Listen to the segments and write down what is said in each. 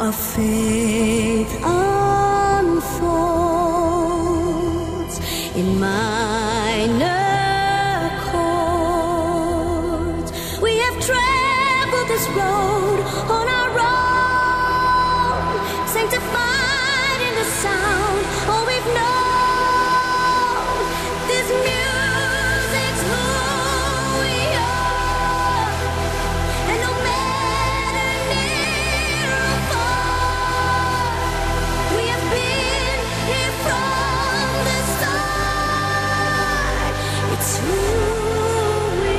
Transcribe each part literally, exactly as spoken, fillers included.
our faith unfolds in minor chords. We have traveled this road on our own, sanctified in the sound. All we've known, this music's who we are, and no matter near or far, we have been here from the start. It's who we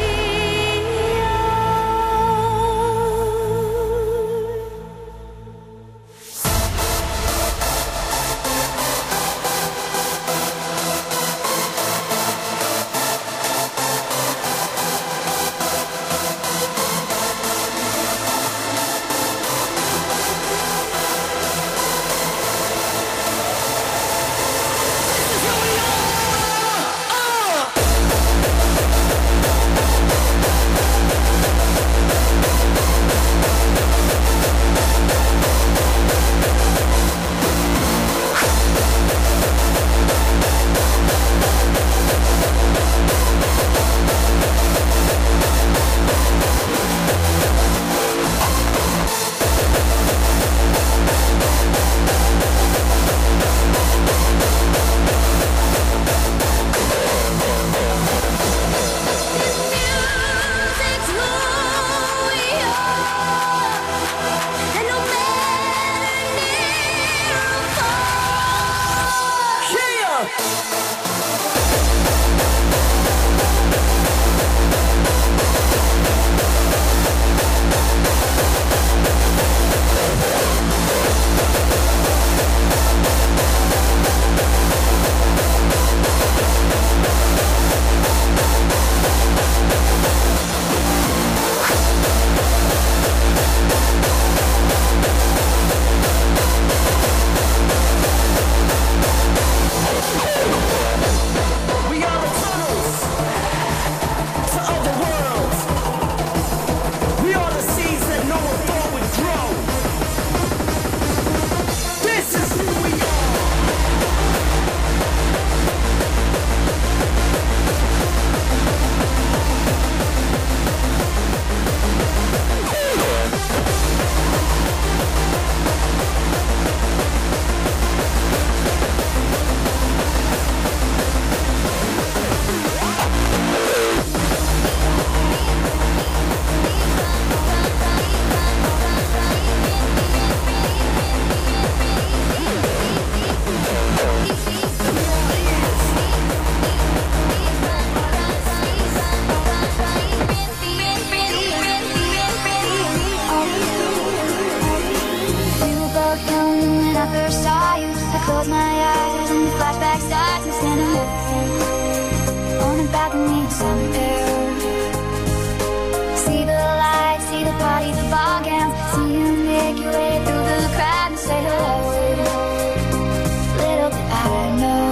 close my eyes and the flashback starts. I'm standing on the balcony of summer. See the lights, see the party, the ball gowns. See you make your way through the crowd and say hello. Little did I know.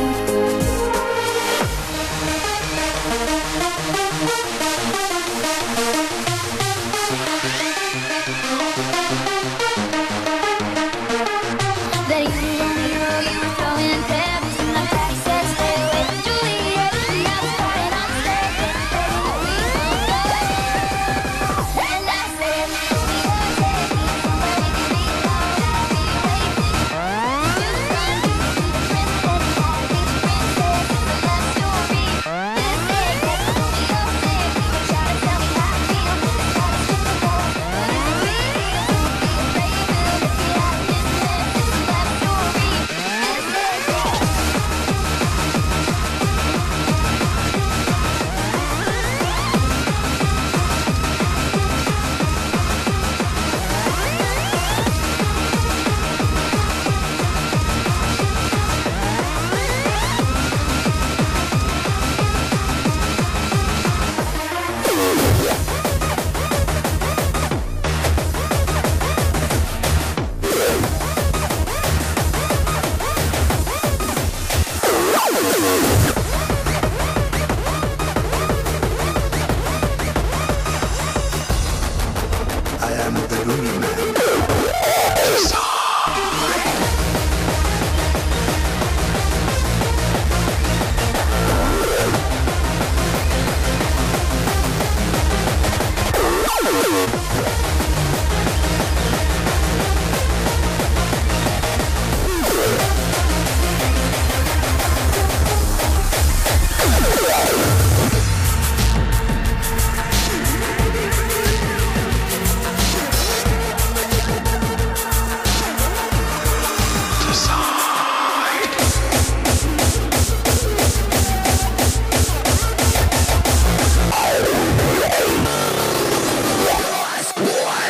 That you only know you were throwing pebbles, and like Daddy said, stay away from Juliet. And I was crying on the stage, and we won't go. And I said, we are taking somewhere we can be alone. You're the one who can be the princess, gotta be the princess. It's a love story. This day gets to be your thing. You can try to tell me how to feel, it's not as difficult. But it's real, to be afraid of it. If you have business, it's a love story. This day gets I am the Looney Man. Just Squad.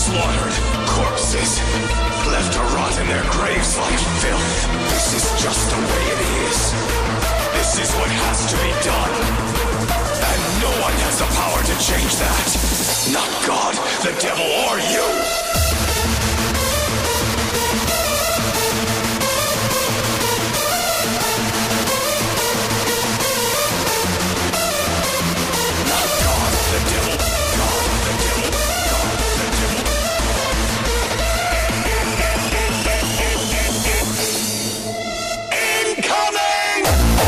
Slaughtered corpses, left to rot in their graves like filth. This is just the way it is. This is what has to be done. And no one has the power to change that. Not God, the devil, or you! Not God, the devil, God, the devil, God, the devil. Incoming!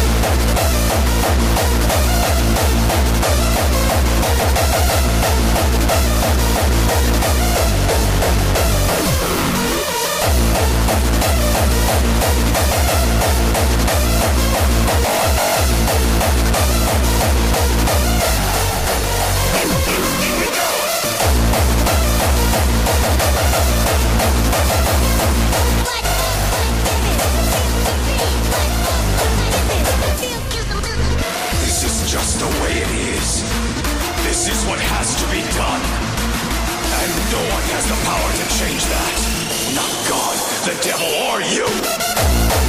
This is just the way it is. This is what has to be done. And no one has the power to change that. Not God, the devil, or you!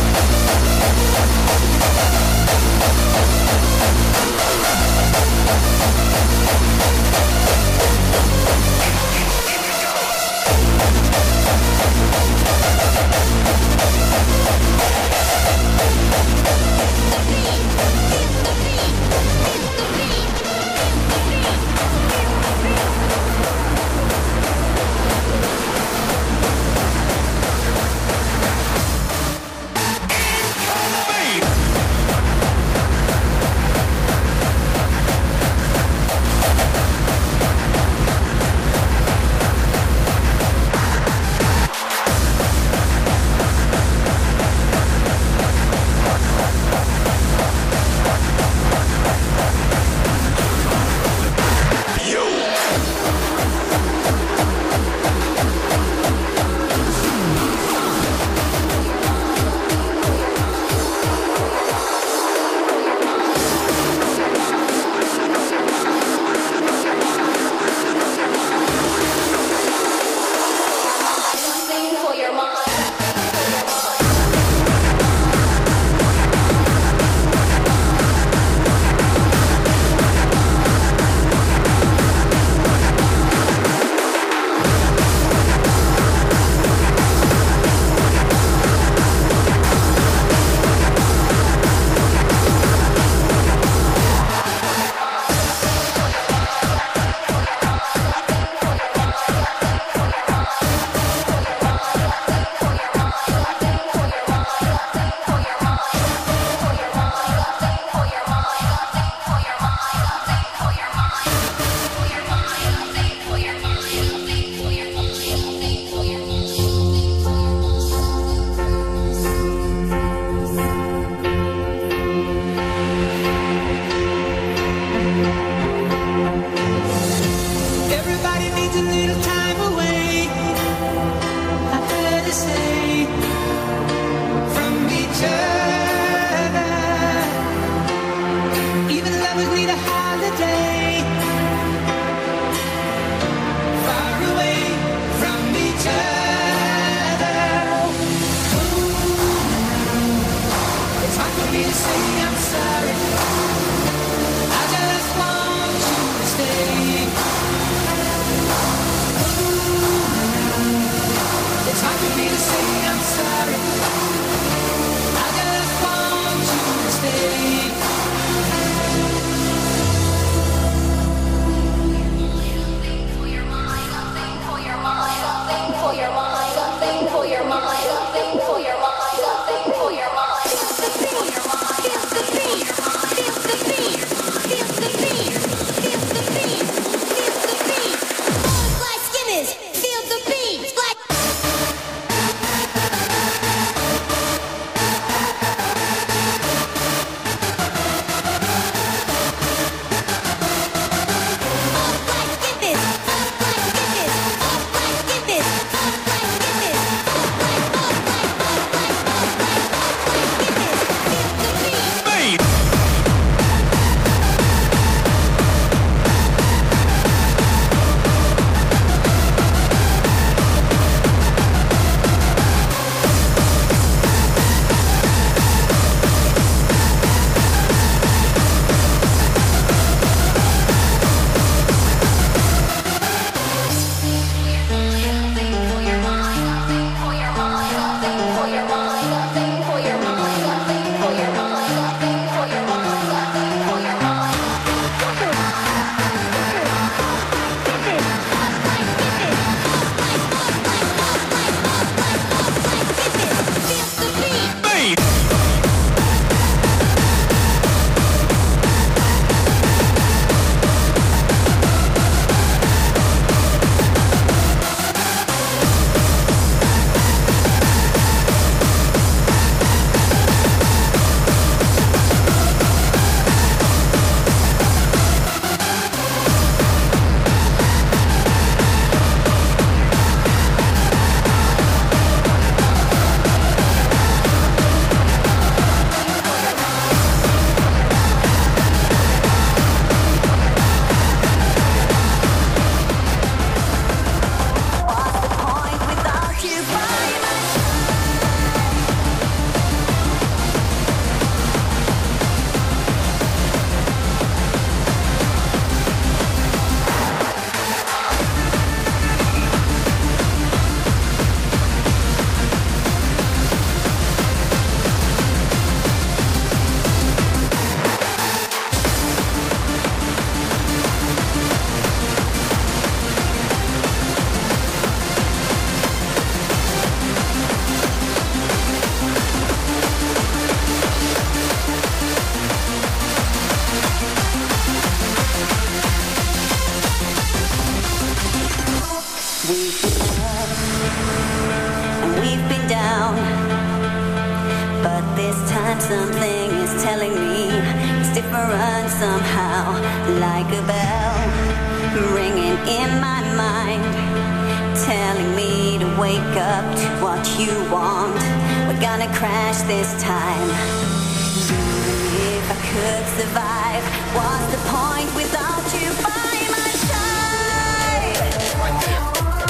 We've been up and we've been down, but this time something is telling me it's different somehow. Like a bell ringing in my mind, telling me to wake up to what you want. We're gonna crash this time. Even if I could survive, what's the point without you by my side? Right there.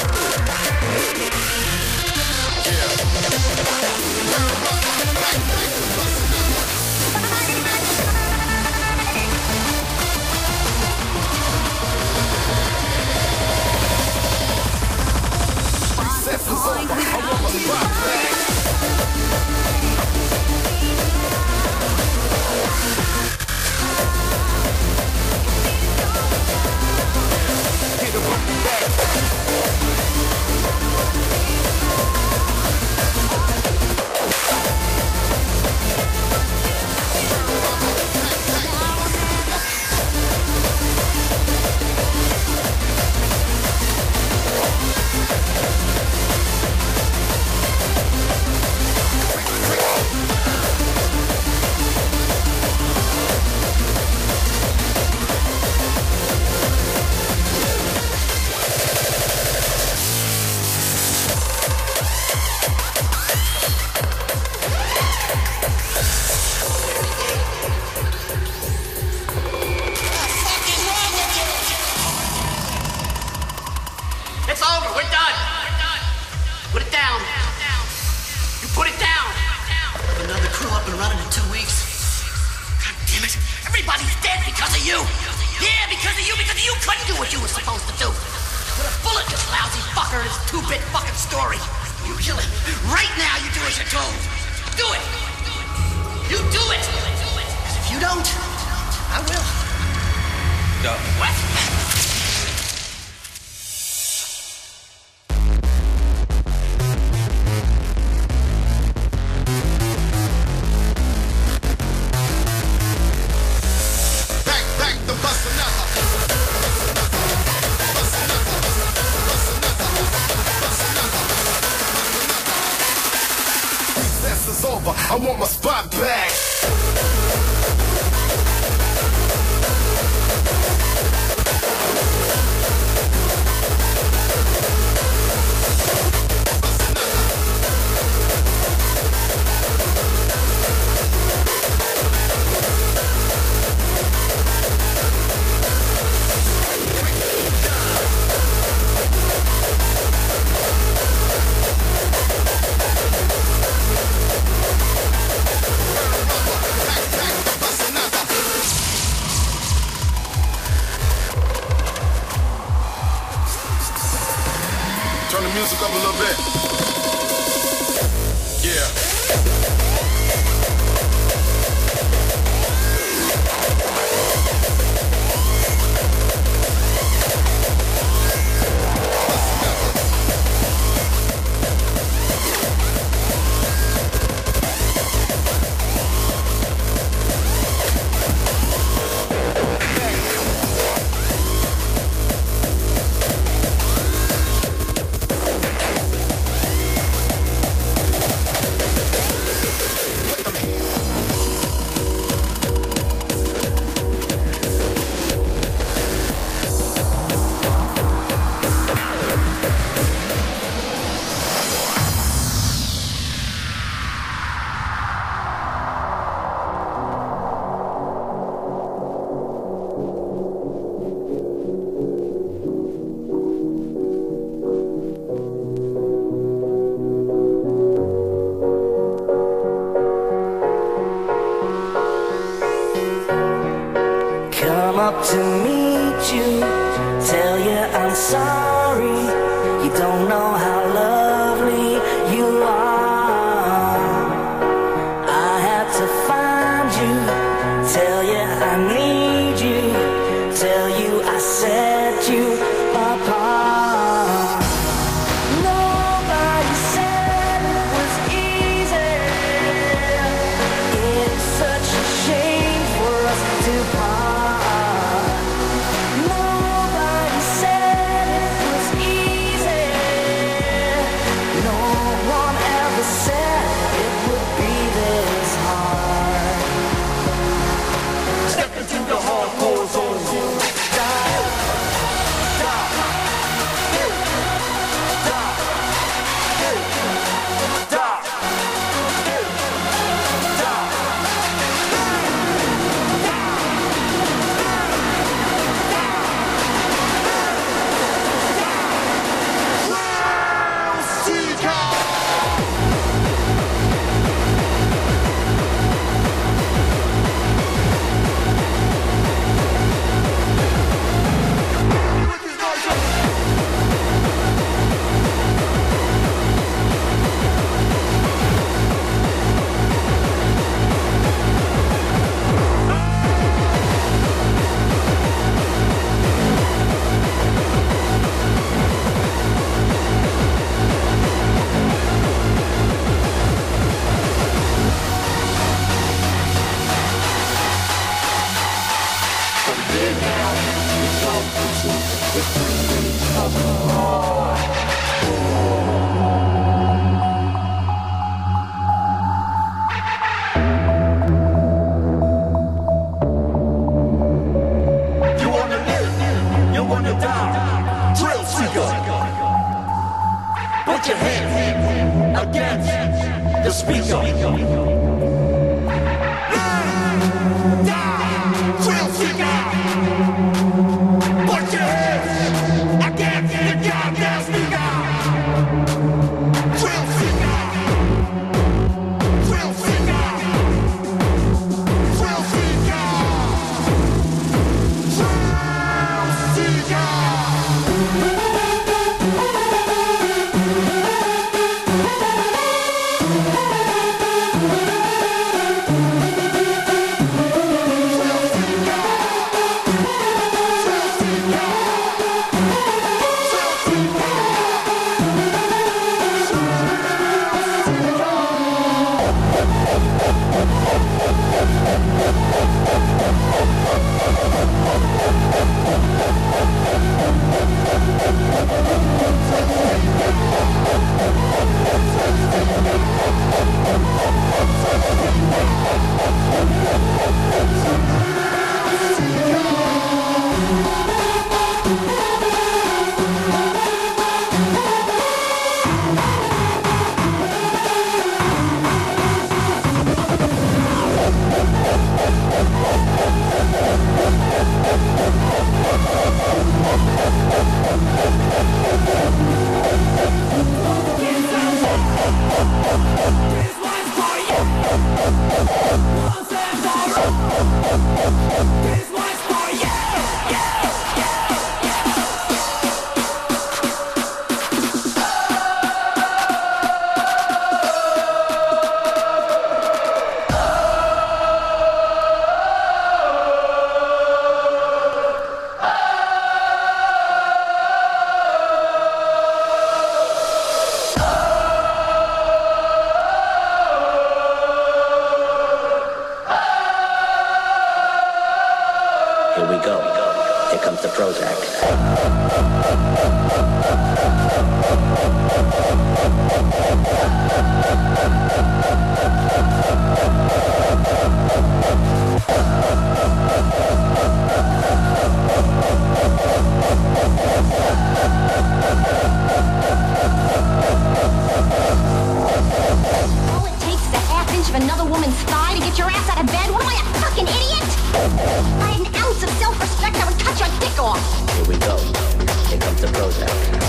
Recess is over. I want my spot back. Get him up back. It's over. We're done. Put it down. You put it down. Another crew up and running in two weeks. God damn it. Everybody's dead because of you. Yeah, because of you. Because you couldn't do what you were supposed to do. Put a bullet in this lousy fucker in his two-bit fucking story. You kill him. Right now, you do as you're told. Do it. You do it. Because if you don't, I will. No. What? Back, back the bus another. Bus another. Bus another. Bus another. Recess is over. I want my spot back. Turn the music up a little bit. Yeah. Come up to meet you, tell you I'm sorry. You don't know how lovely you are. I had to find you, tell you I need you, tell you I set you apart. Nobody said it was easy. It's such a shame for us to part. Nobody said it was easy. Put your hands against the speaker. Thrill seeker. Put your hands against the goddamn speaker. Thrill seeker. Thrill seeker. Thrill seeker. Thrill seeker. Here we go. Here comes the Prozac. All it takes is a half inch of another woman's thigh to get your ass out of bed? What am I, a fucking idiot? If I had an ounce of self-respect, I would cut your dick off. Here we go. Here comes the Prozac.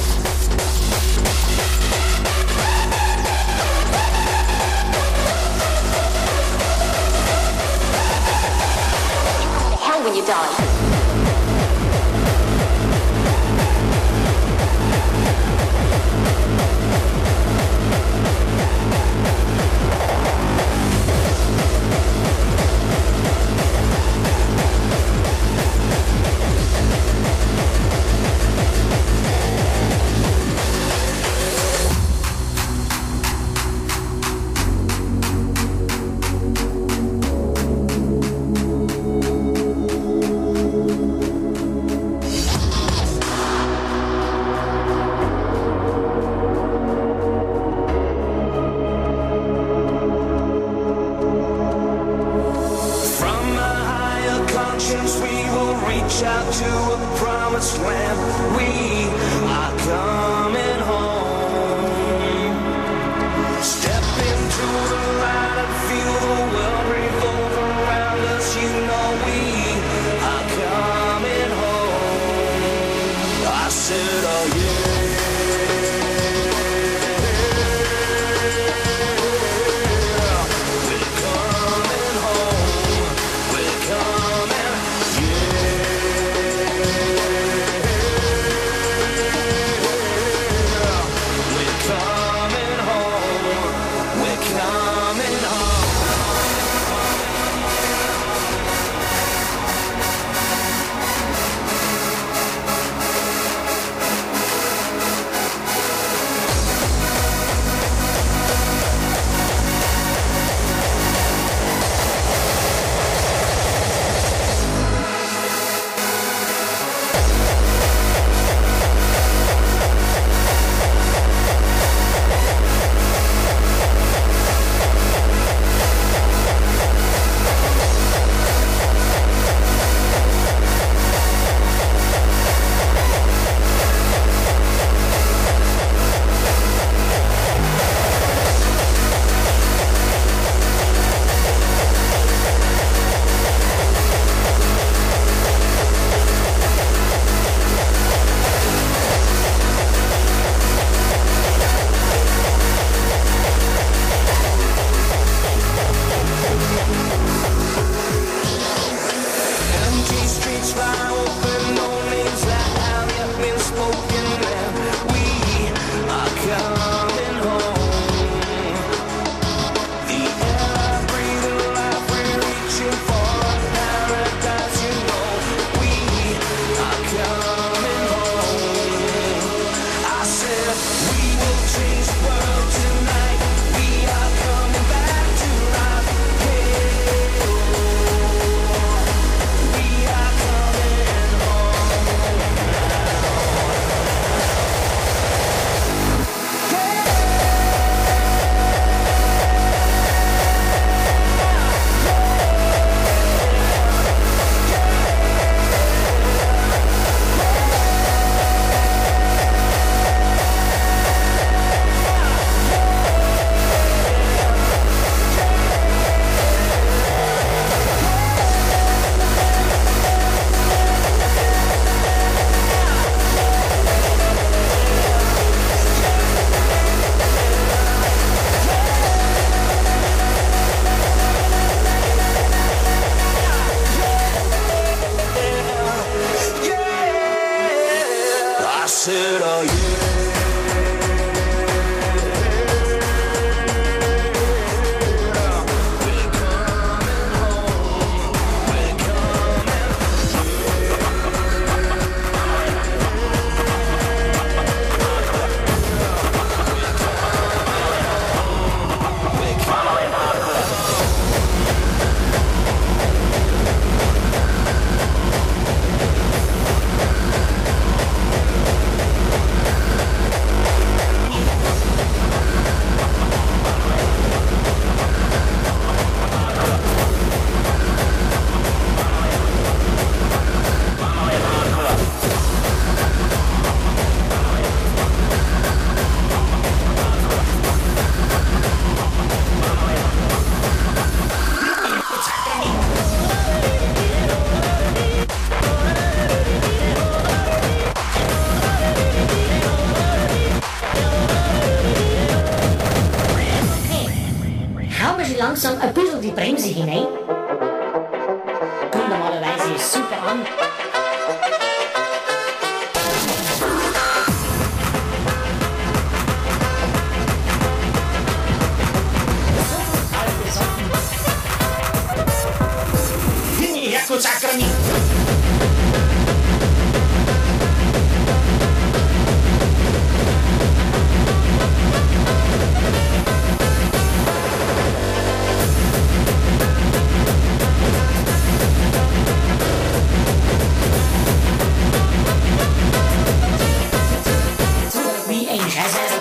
langsam ein bisschen die Bremse hinein. Und normalerweise super an. Ecco Sacrami! Wie een gazelle.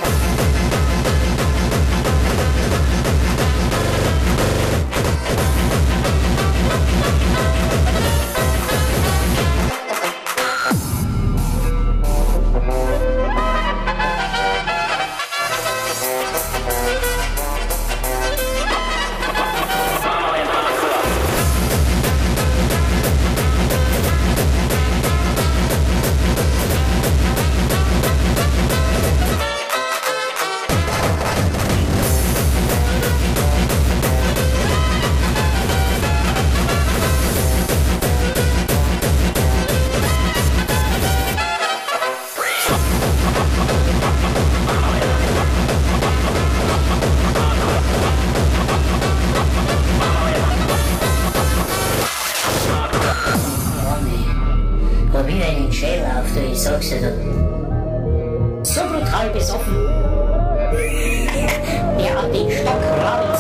Wo wieder in den Schäler auf, du, ich sag's dir, du. So brutal besoffen. Der hat den Stock gerade